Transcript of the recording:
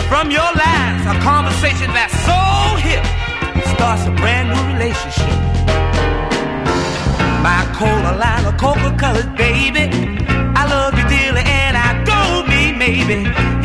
From your lines, a conversation that's so hip starts a brand new relationship. My cola line of Coca-Cola, baby, I love you dearly and I don't mean maybe.